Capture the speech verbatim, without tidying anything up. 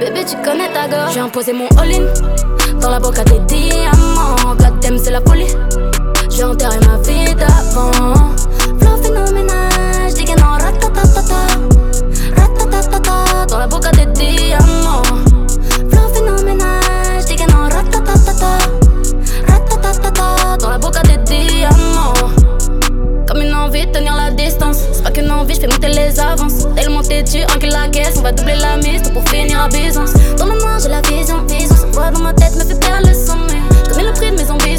Bébé, tu connais ta gueule. J'ai imposé mon all-in dans la boca des diamants. Goddamn, c'est la folie. J'ai enterré ma vie d'avant. Flow phénoménal, dégainant ratatatata. Ratatatata, dans la boca des diamants. Flow phénoménal, dégainant ratatatata. Ratatatata, dans la boca des diamants. Comme une envie de tenir la distance. C'est pas qu'une envie, j'fais monter les avances. Tellement têtu, un kill la caisse, on va doubler la mise, tout pour finir à Byzance. Dans mon